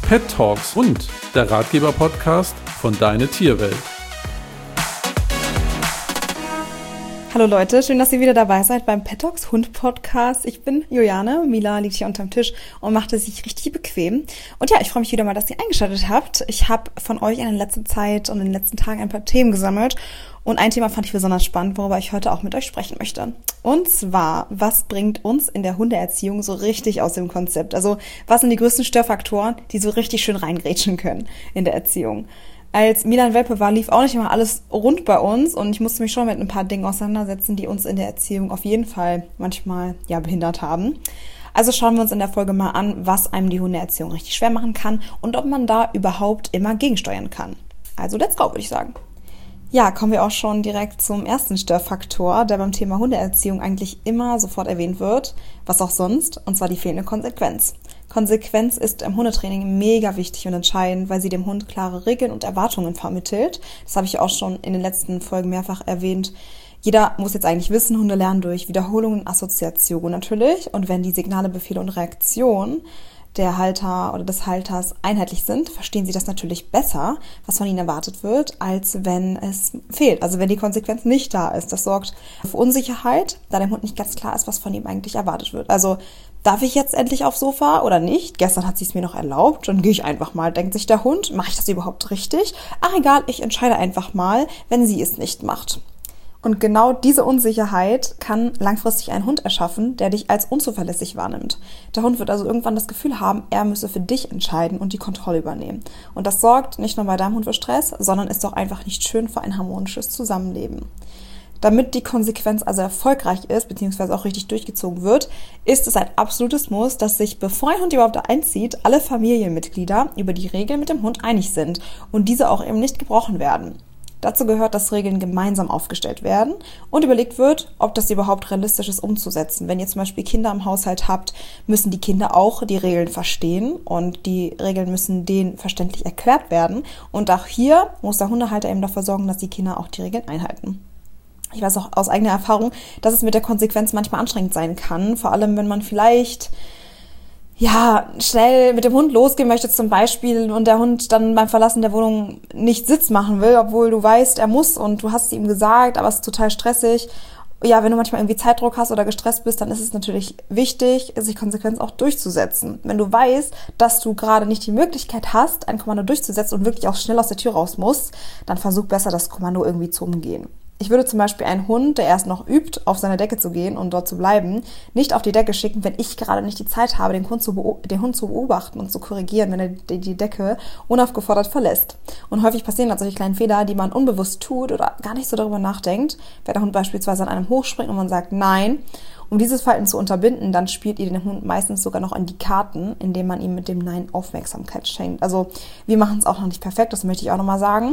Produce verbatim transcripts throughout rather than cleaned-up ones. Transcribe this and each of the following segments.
Pet Talks und der Ratgeber-Podcast von Deine Tierwelt. Hallo Leute, schön, dass ihr wieder dabei seid beim Pet Talks Hund Podcast. Ich bin Juliane, Mila liegt hier unterm Tisch und macht es sich richtig bequem. Und ja, ich freue mich wieder mal, dass ihr eingeschaltet habt. Ich habe von euch in der letzten Zeit und in den letzten Tagen ein paar Themen gesammelt. Und ein Thema fand ich besonders spannend, worüber ich heute auch mit euch sprechen möchte. Und zwar, was bringt uns in der Hundeerziehung so richtig aus dem Konzept? Also, was sind die größten Störfaktoren, die so richtig schön reingrätschen können in der Erziehung? Als Milan Welpe war, lief auch nicht immer alles rund bei uns und ich musste mich schon mit ein paar Dingen auseinandersetzen, die uns in der Erziehung auf jeden Fall manchmal ja behindert haben. Also schauen wir uns in der Folge mal an, was einem die Hundeerziehung richtig schwer machen kann und ob man da überhaupt immer gegensteuern kann. Also let's go, würde ich sagen. Ja, kommen wir auch schon direkt zum ersten Störfaktor, der beim Thema Hundeerziehung eigentlich immer sofort erwähnt wird, was auch sonst, und zwar die fehlende Konsequenz. Konsequenz ist im Hundetraining mega wichtig und entscheidend, weil sie dem Hund klare Regeln und Erwartungen vermittelt. Das habe ich auch schon in den letzten Folgen mehrfach erwähnt. Jeder muss jetzt eigentlich wissen, Hunde lernen durch Wiederholungen und Assoziation natürlich. Und wenn die Signale, Befehle und Reaktionen der Halter oder des Halters einheitlich sind, verstehen sie das natürlich besser, was von ihnen erwartet wird, als wenn es fehlt. Also wenn die Konsequenz nicht da ist. Das sorgt für Unsicherheit, da dem Hund nicht ganz klar ist, was von ihm eigentlich erwartet wird. Also darf ich jetzt endlich aufs Sofa oder nicht? Gestern hat sie es mir noch erlaubt, dann gehe ich einfach mal. Denkt sich der Hund, mache ich das überhaupt richtig? Ach egal, ich entscheide einfach mal, wenn sie es nicht macht. Und genau diese Unsicherheit kann langfristig einen Hund erschaffen, der dich als unzuverlässig wahrnimmt. Der Hund wird also irgendwann das Gefühl haben, er müsse für dich entscheiden und die Kontrolle übernehmen. Und das sorgt nicht nur bei deinem Hund für Stress, sondern ist auch einfach nicht schön für ein harmonisches Zusammenleben. Damit die Konsequenz also erfolgreich ist, beziehungsweise auch richtig durchgezogen wird, ist es ein absolutes Muss, dass sich, bevor ein Hund überhaupt einzieht, alle Familienmitglieder über die Regeln mit dem Hund einig sind und diese auch eben nicht gebrochen werden. Dazu gehört, dass Regeln gemeinsam aufgestellt werden und überlegt wird, ob das überhaupt realistisch ist umzusetzen. Wenn ihr zum Beispiel Kinder im Haushalt habt, müssen die Kinder auch die Regeln verstehen und die Regeln müssen denen verständlich erklärt werden. Und auch hier muss der Hundehalter eben dafür sorgen, dass die Kinder auch die Regeln einhalten. Ich weiß auch aus eigener Erfahrung, dass es mit der Konsequenz manchmal anstrengend sein kann, vor allem wenn man vielleicht ja, schnell mit dem Hund losgehen möchte zum Beispiel und der Hund dann beim Verlassen der Wohnung nicht Sitz machen will, obwohl du weißt, er muss und du hast es ihm gesagt, aber es ist total stressig. Ja, wenn du manchmal irgendwie Zeitdruck hast oder gestresst bist, dann ist es natürlich wichtig, sich konsequent auch durchzusetzen. Wenn du weißt, dass du gerade nicht die Möglichkeit hast, ein Kommando durchzusetzen und wirklich auch schnell aus der Tür raus musst, dann versuch besser, das Kommando irgendwie zu umgehen. Ich würde zum Beispiel einen Hund, der erst noch übt, auf seine Decke zu gehen und dort zu bleiben, nicht auf die Decke schicken, wenn ich gerade nicht die Zeit habe, den Hund zu, beob- den Hund zu beobachten und zu korrigieren, wenn er die, die Decke unaufgefordert verlässt. Und häufig passieren dann solche kleinen Fehler, die man unbewusst tut oder gar nicht so darüber nachdenkt. Wenn der Hund beispielsweise an einem hochspringt und man sagt Nein, um dieses Verhalten zu unterbinden, dann spielt ihr den Hund meistens sogar noch an die Karten, indem man ihm mit dem Nein Aufmerksamkeit schenkt. Also wir machen es auch noch nicht perfekt, das möchte ich auch nochmal sagen.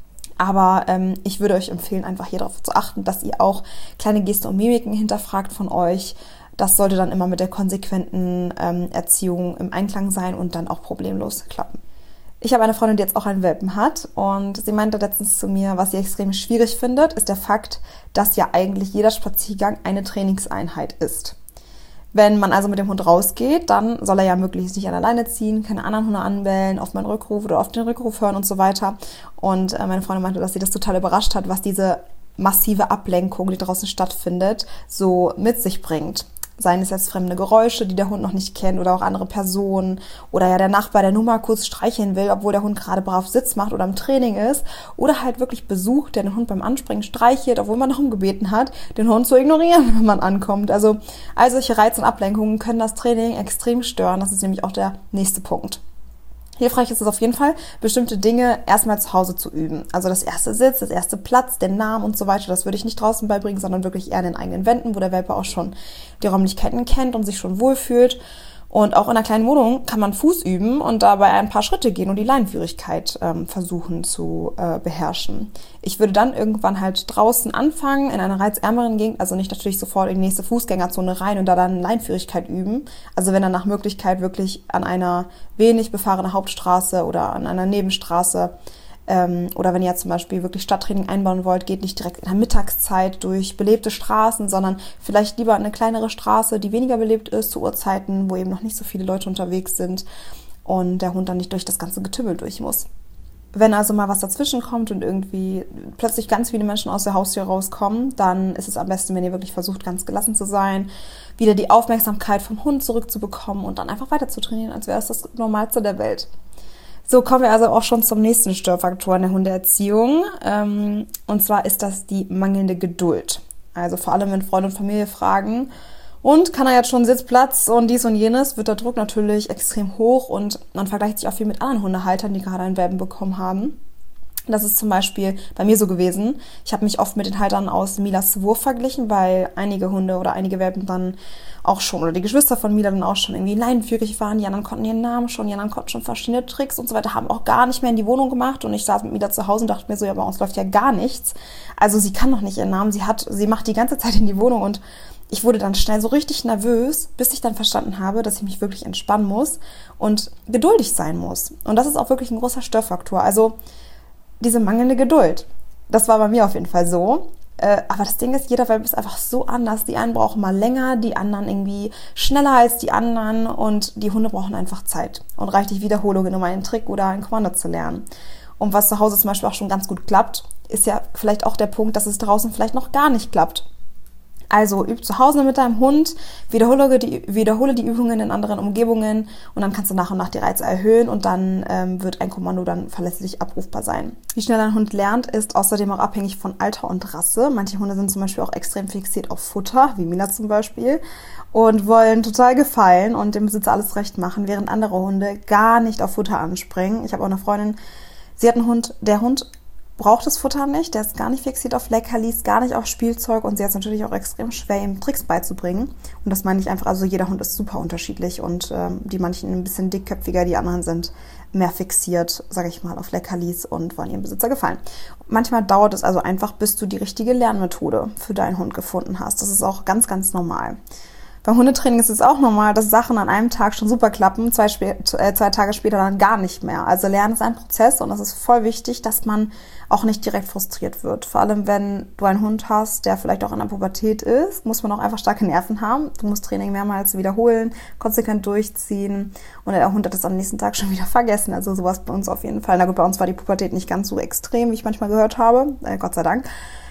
Aber ähm, ich würde euch empfehlen, einfach hier darauf zu achten, dass ihr auch kleine Gesten und Mimiken hinterfragt von euch. Das sollte dann immer mit der konsequenten ähm, Erziehung im Einklang sein und dann auch problemlos klappen. Ich habe eine Freundin, die jetzt auch einen Welpen hat und sie meinte letztens zu mir, was sie extrem schwierig findet, ist der Fakt, dass ja eigentlich jeder Spaziergang eine Trainingseinheit ist. Wenn man also mit dem Hund rausgeht, dann soll er ja möglichst nicht an der Leine ziehen, keine anderen Hunde anbellen, auf meinen Rückruf oder auf den Rückruf hören und so weiter. Und äh, meine Freundin meinte, dass sie das total überrascht hat, was diese massive Ablenkung, die draußen stattfindet, so mit sich bringt. Seien es jetzt fremde Geräusche, die der Hund noch nicht kennt oder auch andere Personen oder ja der Nachbar, der nur mal kurz streicheln will, obwohl der Hund gerade brav Sitz macht oder im Training ist oder halt wirklich Besuch, der den Hund beim Anspringen streichelt, obwohl man darum gebeten hat, den Hund zu ignorieren, wenn man ankommt. Also all solche Reize und Ablenkungen können das Training extrem stören. Das ist nämlich auch der nächste Punkt. Hilfreich ist es auf jeden Fall, bestimmte Dinge erstmal zu Hause zu üben. Also das erste Sitz, das erste Platz, den Namen und so weiter, das würde ich nicht draußen beibringen, sondern wirklich eher in den eigenen Wänden, wo der Welpe auch schon die Räumlichkeiten kennt und sich schon wohlfühlt. Und auch in einer kleinen Wohnung kann man Fuß üben und dabei ein paar Schritte gehen und die Leinenführigkeit ähm, versuchen zu äh, beherrschen. Ich würde dann irgendwann halt draußen anfangen, in einer reizärmeren Gegend, also nicht natürlich sofort in die nächste Fußgängerzone rein und da dann Leinenführigkeit üben. Also wenn dann nach Möglichkeit wirklich an einer wenig befahrenen Hauptstraße oder an einer Nebenstraße Ähm, oder wenn ihr jetzt zum Beispiel wirklich Stadttraining einbauen wollt, geht nicht direkt in der Mittagszeit durch belebte Straßen, sondern vielleicht lieber eine kleinere Straße, die weniger belebt ist, zu Uhrzeiten, wo eben noch nicht so viele Leute unterwegs sind. und der Hund dann nicht durch das ganze Getümmel durch muss. Wenn also mal was dazwischen kommt und irgendwie plötzlich ganz viele Menschen aus der Haustür rauskommen, dann ist es am besten, wenn ihr wirklich versucht, ganz gelassen zu sein, wieder die Aufmerksamkeit vom Hund zurückzubekommen und dann einfach weiter zu trainieren, als wäre es das Normalste der Welt. So, kommen wir also auch schon zum nächsten Störfaktor in der Hundeerziehung. Und zwar ist das die mangelnde Geduld. Also vor allem, wenn Freunde und Familie fragen, und kann er jetzt schon Sitzplatz und dies und jenes, wird der Druck natürlich extrem hoch und man vergleicht sich auch viel mit anderen Hundehaltern, die gerade einen Welpen bekommen haben. Das ist zum Beispiel bei mir so gewesen. Ich habe mich oft mit den Haltern aus Milas Wurf verglichen, weil einige Hunde oder einige Welpen dann auch schon, oder die Geschwister von Mila dann auch schon irgendwie leinenführig waren. Die anderen konnten ihren Namen schon, die anderen konnten schon verschiedene Tricks und so weiter, haben auch gar nicht mehr in die Wohnung gemacht. Und ich saß mit Mila zu Hause und dachte mir so, ja, bei uns läuft ja gar nichts. Also sie kann noch nicht ihren Namen, sie hat, sie macht die ganze Zeit in die Wohnung und ich wurde dann schnell so richtig nervös, bis ich dann verstanden habe, dass ich mich wirklich entspannen muss und geduldig sein muss. Und das ist auch wirklich ein großer Störfaktor. Also diese mangelnde Geduld. Das war bei mir auf jeden Fall so. Äh, aber das Ding ist, jeder Welpe ist einfach so anders. Die einen brauchen mal länger, die anderen irgendwie schneller als die anderen und die Hunde brauchen einfach Zeit und reichlich Wiederholungen, um einen Trick oder ein Kommando zu lernen. Und was zu Hause zum Beispiel auch schon ganz gut klappt, ist ja vielleicht auch der Punkt, dass es draußen vielleicht noch gar nicht klappt. Also üb zu Hause mit deinem Hund, wiederhole die, wiederhole die Übungen in anderen Umgebungen und dann kannst du nach und nach die Reize erhöhen und dann ähm, wird ein Kommando dann verlässlich abrufbar sein. Wie schnell ein Hund lernt, ist außerdem auch abhängig von Alter und Rasse. Manche Hunde sind zum Beispiel auch extrem fixiert auf Futter, wie Mila zum Beispiel, und wollen total gefallen und dem Besitzer alles recht machen, während andere Hunde gar nicht auf Futter anspringen. Ich habe auch eine Freundin, sie hat einen Hund, der Hund braucht das Futter nicht, der ist gar nicht fixiert auf Leckerlis, gar nicht auf Spielzeug und sie hat es natürlich auch extrem schwer, ihm Tricks beizubringen. Und das meine ich einfach, also jeder Hund ist super unterschiedlich und ähm, die manchen ein bisschen dickköpfiger, die anderen sind mehr fixiert, sage ich mal, auf Leckerlis und wollen ihrem Besitzer gefallen. Manchmal dauert es also einfach, bis du die richtige Lernmethode für deinen Hund gefunden hast. Das ist auch ganz, ganz normal. Beim Hundetraining ist es auch normal, dass Sachen an einem Tag schon super klappen, zwei, spä- äh, zwei Tage später dann gar nicht mehr. Also Lernen ist ein Prozess und es ist voll wichtig, dass man auch nicht direkt frustriert wird. Vor allem, wenn du einen Hund hast, der vielleicht auch in der Pubertät ist, muss man auch einfach starke Nerven haben. Du musst Training mehrmals wiederholen, konsequent durchziehen und der Hund hat es am nächsten Tag schon wieder vergessen. Also sowas bei uns auf jeden Fall. Na gut, bei uns war die Pubertät nicht ganz so extrem, wie ich manchmal gehört habe, äh, Gott sei Dank.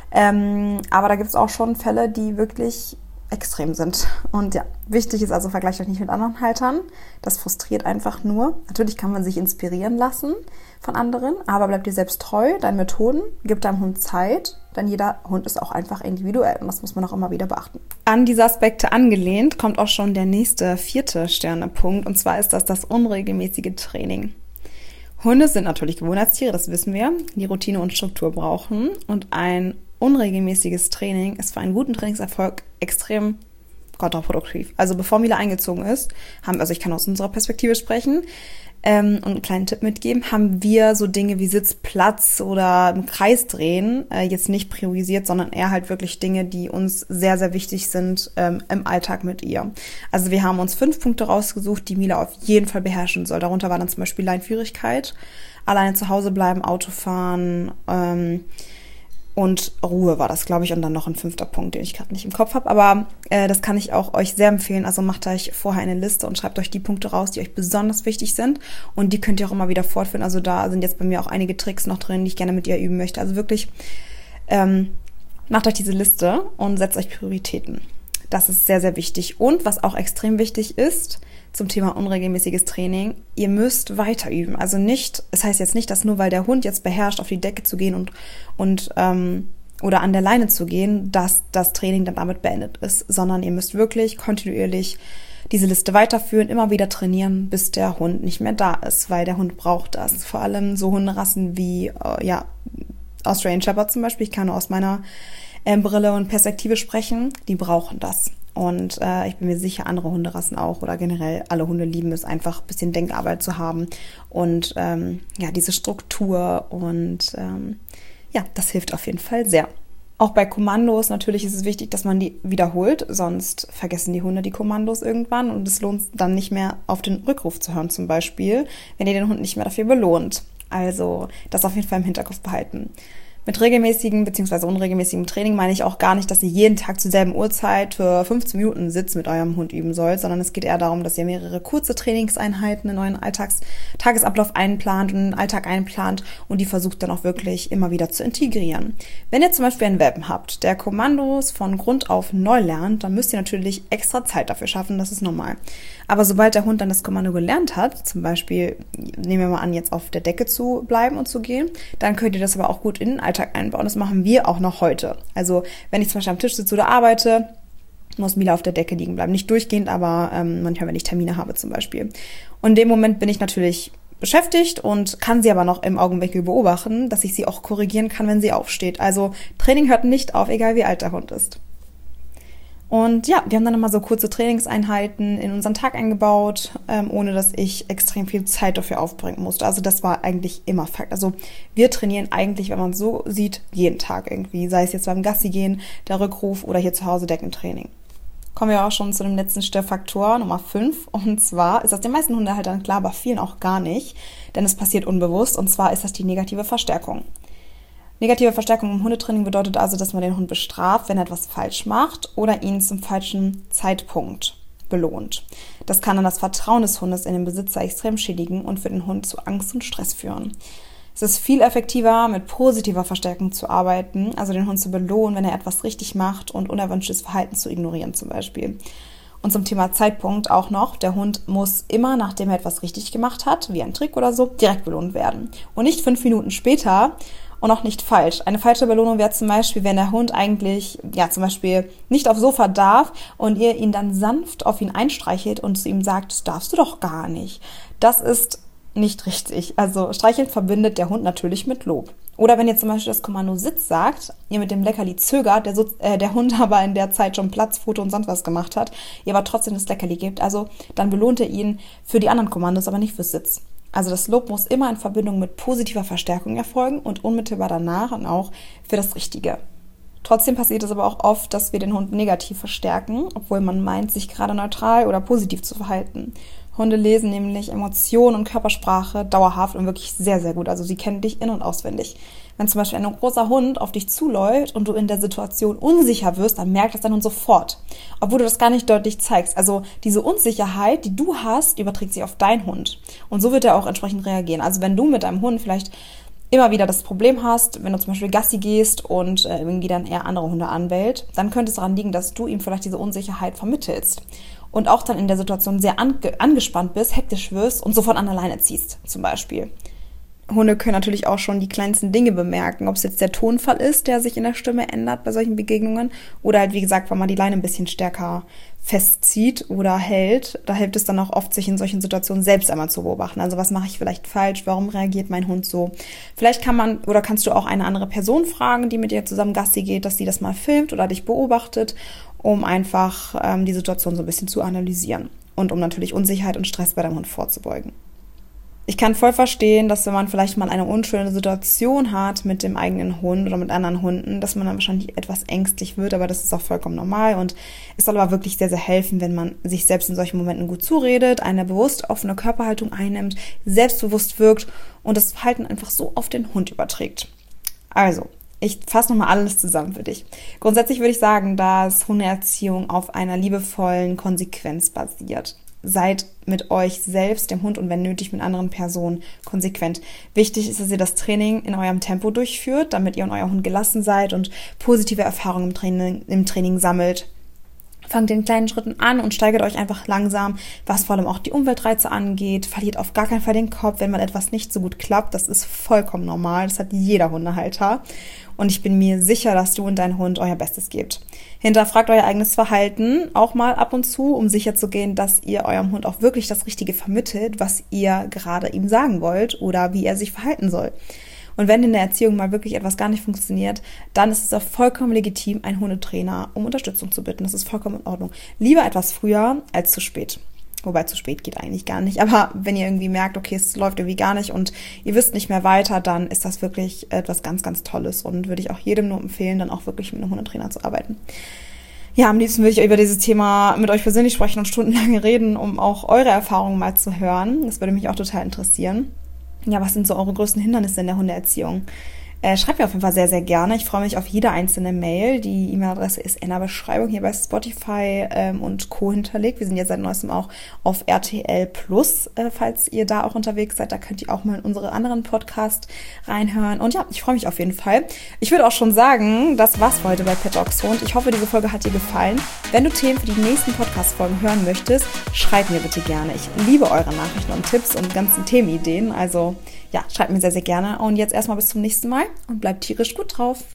Ähm, aber da gibt es auch schon Fälle, die wirklich extrem sind. Und ja, wichtig ist also, vergleicht euch nicht mit anderen Haltern. Das frustriert einfach nur. Natürlich kann man sich inspirieren lassen von anderen, aber bleib dir selbst treu, deinen Methoden, gib deinem Hund Zeit, denn jeder Hund ist auch einfach individuell und das muss man auch immer wieder beachten. An diese Aspekte angelehnt kommt auch schon der nächste, vierte Sternepunkt und zwar ist das das unregelmäßige Training. Hunde sind natürlich Gewohnheitstiere, das wissen wir, die Routine und Struktur brauchen und ein unregelmäßiges Training ist für einen guten Trainingserfolg extrem kontraproduktiv. Also bevor Mila eingezogen ist, haben, also ich kann aus unserer Perspektive sprechen ähm, und einen kleinen Tipp mitgeben, haben wir so Dinge wie Sitzplatz oder im Kreis drehen äh, jetzt nicht priorisiert, sondern eher halt wirklich Dinge, die uns sehr, sehr wichtig sind ähm, im Alltag mit ihr. Also wir haben uns fünf Punkte rausgesucht, die Mila auf jeden Fall beherrschen soll. Darunter war dann zum Beispiel Leinführigkeit, alleine zu Hause bleiben, Auto fahren, ähm, und Ruhe war das, glaube ich, und dann noch ein fünfter Punkt, den ich gerade nicht im Kopf habe. Aber äh, das kann ich auch euch sehr empfehlen. Also macht euch vorher eine Liste und schreibt euch die Punkte raus, die euch besonders wichtig sind. Und die könnt ihr auch immer wieder fortführen. Also da sind jetzt bei mir auch einige Tricks noch drin, die ich gerne mit ihr üben möchte. Also wirklich, ähm, macht euch diese Liste und setzt euch Prioritäten. Das ist sehr, sehr wichtig. Und was auch extrem wichtig ist, zum Thema unregelmäßiges Training, ihr müsst weiter üben. Also nicht, es heißt jetzt nicht, dass nur weil der Hund jetzt beherrscht, auf die Decke zu gehen und, und ähm, oder an der Leine zu gehen, dass das Training dann damit beendet ist, sondern ihr müsst wirklich kontinuierlich diese Liste weiterführen, immer wieder trainieren, bis der Hund nicht mehr da ist, weil der Hund braucht das. Vor allem so Hunderassen wie äh, ja Australian Shepherd zum Beispiel, ich kann nur aus meiner äh, Brille und Perspektive sprechen, die brauchen das. Und äh, ich bin mir sicher, andere Hunderassen auch oder generell alle Hunde lieben es einfach, ein bisschen Denkarbeit zu haben und ähm, ja, diese Struktur und ähm, ja, das hilft auf jeden Fall sehr. Auch bei Kommandos natürlich ist es wichtig, dass man die wiederholt, sonst vergessen die Hunde die Kommandos irgendwann und es lohnt dann nicht mehr auf den Rückruf zu hören zum Beispiel, wenn ihr den Hund nicht mehr dafür belohnt. Also das auf jeden Fall im Hinterkopf behalten. Mit regelmäßigem bzw. unregelmäßigem Training meine ich auch gar nicht, dass ihr jeden Tag zur selben Uhrzeit für fünfzehn Minuten Sitz mit eurem Hund üben sollt, sondern es geht eher darum, dass ihr mehrere kurze Trainingseinheiten in euren Alltags- Tagesablauf einplant und einen Alltag einplant und die versucht dann auch wirklich immer wieder zu integrieren. Wenn ihr zum Beispiel einen Welpen habt, der Kommandos von Grund auf neu lernt, dann müsst ihr natürlich extra Zeit dafür schaffen, das ist normal. Aber sobald der Hund dann das Kommando gelernt hat, zum Beispiel, nehmen wir mal an, jetzt auf der Decke zu bleiben und zu gehen, dann könnt ihr das aber auch gut in den Alltag einbauen. Das machen wir auch noch heute. Also wenn ich zum Beispiel am Tisch sitze oder arbeite, muss Mila auf der Decke liegen bleiben. Nicht durchgehend, aber ähm, manchmal, wenn ich Termine habe zum Beispiel. Und in dem Moment bin ich natürlich beschäftigt und kann sie aber noch im Augenwinkel beobachten, dass ich sie auch korrigieren kann, wenn sie aufsteht. Also Training hört nicht auf, egal wie alt der Hund ist. Und ja, wir haben dann nochmal so kurze Trainingseinheiten in unseren Tag eingebaut, ähm, ohne dass ich extrem viel Zeit dafür aufbringen musste. Also das war eigentlich immer Fakt. Also wir trainieren eigentlich, wenn man es so sieht, jeden Tag irgendwie. Sei es jetzt beim Gassi gehen, der Rückruf oder hier zu Hause Deckentraining. Kommen wir auch schon zu dem letzten Störfaktor, Nummer fünf. Und zwar ist das den meisten Hundehaltern klar, aber vielen auch gar nicht, denn es passiert unbewusst. Und zwar ist das die negative Verstärkung. Negative Verstärkung im Hundetraining bedeutet also, dass man den Hund bestraft, wenn er etwas falsch macht oder ihn zum falschen Zeitpunkt belohnt. Das kann dann das Vertrauen des Hundes in den Besitzer extrem schädigen und für den Hund zu Angst und Stress führen. Es ist viel effektiver, mit positiver Verstärkung zu arbeiten, also den Hund zu belohnen, wenn er etwas richtig macht und unerwünschtes Verhalten zu ignorieren zum Beispiel. Und zum Thema Zeitpunkt auch noch, der Hund muss immer, nachdem er etwas richtig gemacht hat, wie ein Trick oder so, direkt belohnt werden. Und nicht fünf Minuten später und auch nicht falsch. Eine falsche Belohnung wäre zum Beispiel, wenn der Hund eigentlich, ja zum Beispiel nicht aufs Sofa darf und ihr ihn dann sanft auf ihn einstreichelt und zu ihm sagt, das darfst du doch gar nicht. Das ist nicht richtig. Also streicheln verbindet der Hund natürlich mit Lob. Oder wenn ihr zum Beispiel das Kommando Sitz sagt, ihr mit dem Leckerli zögert, der, äh, der Hund aber in der Zeit schon Platz, Foto und sonst was gemacht hat, ihr aber trotzdem das Leckerli gebt, also dann belohnt ihr ihn für die anderen Kommandos, aber nicht fürs Sitz. Also das Lob muss immer in Verbindung mit positiver Verstärkung erfolgen und unmittelbar danach und auch für das Richtige. Trotzdem passiert es aber auch oft, dass wir den Hund negativ verstärken, obwohl man meint, sich gerade neutral oder positiv zu verhalten. Hunde lesen nämlich Emotionen und Körpersprache dauerhaft und wirklich sehr, sehr gut. Also sie kennen dich in- und auswendig. Wenn zum Beispiel ein großer Hund auf dich zuläuft und du in der Situation unsicher wirst, dann merkt das dein Hund sofort, obwohl du das gar nicht deutlich zeigst. Also diese Unsicherheit, die du hast, überträgt sich auf deinen Hund. Und so wird er auch entsprechend reagieren. Also wenn du mit deinem Hund vielleicht immer wieder das Problem hast, wenn du zum Beispiel Gassi gehst und äh, irgendwie dann eher andere Hunde anbellt, dann könnte es daran liegen, dass du ihm vielleicht diese Unsicherheit vermittelst. Und auch dann in der Situation sehr ange- angespannt bist, hektisch wirst und sofort an der Leine ziehst, zum Beispiel. Hunde können natürlich auch schon die kleinsten Dinge bemerken, ob es jetzt der Tonfall ist, der sich in der Stimme ändert bei solchen Begegnungen oder halt, wie gesagt, wenn man die Leine ein bisschen stärker festzieht oder hält. Da hilft es dann auch oft, sich in solchen Situationen selbst einmal zu beobachten. Also was mache ich vielleicht falsch? Warum reagiert mein Hund so? Vielleicht kann man oder kannst du auch eine andere Person fragen, die mit dir zusammen Gassi geht, dass sie das mal filmt oder dich beobachtet, um einfach ähm, die Situation so ein bisschen zu analysieren und um natürlich Unsicherheit und Stress bei deinem Hund vorzubeugen. Ich kann voll verstehen, dass wenn man vielleicht mal eine unschöne Situation hat mit dem eigenen Hund oder mit anderen Hunden, dass man dann wahrscheinlich etwas ängstlich wird, aber das ist auch vollkommen normal und es soll aber wirklich sehr, sehr helfen, wenn man sich selbst in solchen Momenten gut zuredet, eine bewusst offene Körperhaltung einnimmt, selbstbewusst wirkt und das Verhalten einfach so auf den Hund überträgt. Also, ich fasse nochmal alles zusammen für dich. Grundsätzlich würde ich sagen, dass Hundeerziehung auf einer liebevollen Konsequenz basiert. Seid mit euch selbst, dem Hund und wenn nötig mit anderen Personen konsequent. Wichtig ist, dass ihr das Training in eurem Tempo durchführt, damit ihr und euer Hund gelassen seid und positive Erfahrungen im Training, im Training sammelt. Fangt in kleinen Schritten an und steigert euch einfach langsam, was vor allem auch die Umweltreize angeht. Verliert auf gar keinen Fall den Kopf, wenn mal etwas nicht so gut klappt. Das ist vollkommen normal. Das hat jeder Hundehalter. Und ich bin mir sicher, dass du und dein Hund euer Bestes gebt. Hinterfragt euer eigenes Verhalten auch mal ab und zu, um sicherzugehen, dass ihr eurem Hund auch wirklich das Richtige vermittelt, was ihr gerade ihm sagen wollt oder wie er sich verhalten soll. Und wenn in der Erziehung mal wirklich etwas gar nicht funktioniert, dann ist es auch vollkommen legitim, einen Hundetrainer um Unterstützung zu bitten. Das ist vollkommen in Ordnung. Lieber etwas früher als zu spät. Wobei zu spät geht eigentlich gar nicht. Aber wenn ihr irgendwie merkt, okay, es läuft irgendwie gar nicht und ihr wisst nicht mehr weiter, dann ist das wirklich etwas ganz, ganz Tolles. Und würde ich auch jedem nur empfehlen, dann auch wirklich mit einem Hundetrainer zu arbeiten. Ja, am liebsten würde ich über dieses Thema mit euch persönlich sprechen und stundenlang reden, um auch eure Erfahrungen mal zu hören. Das würde mich auch total interessieren. Ja, was sind so eure größten Hindernisse in der Hundeerziehung? Äh, schreibt mir auf jeden Fall sehr, sehr gerne. Ich freue mich auf jede einzelne Mail. Die E-Mail-Adresse ist in der Beschreibung hier bei Spotify ähm, und Co. hinterlegt. Wir sind jetzt seit neuestem auch auf R T L Plus, äh, falls ihr da auch unterwegs seid. Da könnt ihr auch mal in unsere anderen Podcasts reinhören. Und ja, ich freue mich auf jeden Fall. Ich würde auch schon sagen, das war's für heute bei Pet Dogs Hund. Ich hoffe, diese Folge hat dir gefallen. Wenn du Themen für die nächsten Podcast-Folgen hören möchtest, schreib mir bitte gerne. Ich liebe eure Nachrichten und Tipps und ganzen Themenideen. Also ja, schreibt mir sehr, sehr gerne. Und jetzt erstmal bis zum nächsten Mal und bleibt tierisch gut drauf.